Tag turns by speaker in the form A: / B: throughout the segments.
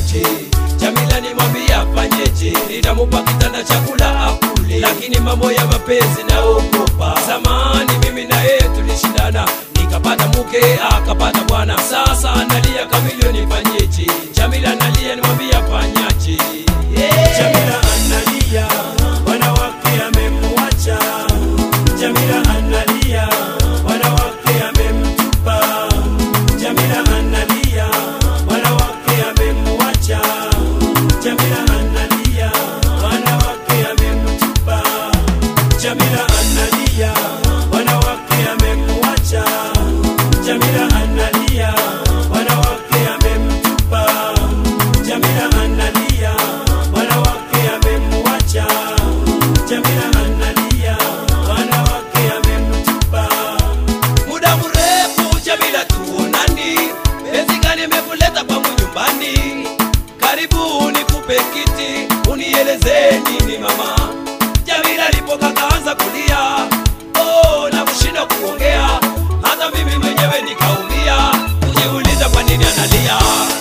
A: nifanyeje? Jamila nimwambia afanyeje? Nitamupa kitanda chakula akule, lakini mambo ya mapenzi naogopa. Zamani mimi na yeye tulishindana, nikapata mke akapata bwana. Sasa analia Kamilio nifanyeje? Jamila analia nimwambia afanyaje?
B: Jamila analia, bwana wake amemwacha. Jamila analia, bwana wake amemtupa. Jamila analia, bwana wake amemwacha. Jamila analia, bwana wake amemtupa. Jamila analia, bwana wake amemwacha. Jamila analia, bwana wake amemtupa. Jamila analia, bwana wake amemwacha. Jamila analia, bwana wake amemtupa.
A: Muda mrefu Jamila tuonani, penzi gani imekuleta kwangu nyumbani? Karibu nikupe kiti, unieleze nini mama? Jamila alipoka kaanza kulia, na kushinda kuongea, hata mimi mwenyewe nikaumia, kujiuliza kwa nini analia.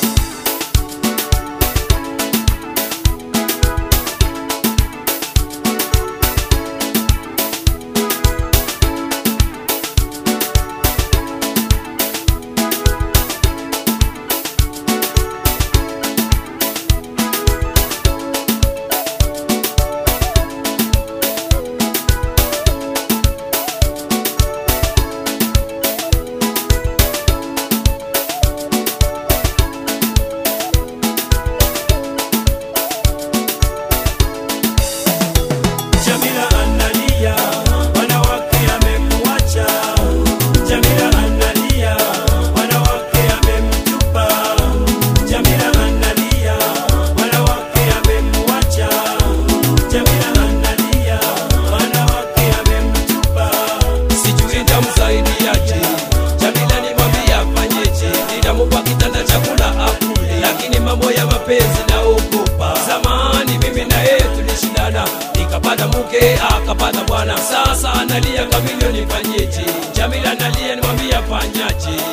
A: Jamila nimwambia afanyeje? Nitamupa kitanda chakula akule, lakini mambo ya mapenzi naogopa. Zamani mimi na yeye tulishindana, nikapata mke akapata bwana. Sasa analia Kamilio nifanyeje? Jamila analia nimwambia afanyaje?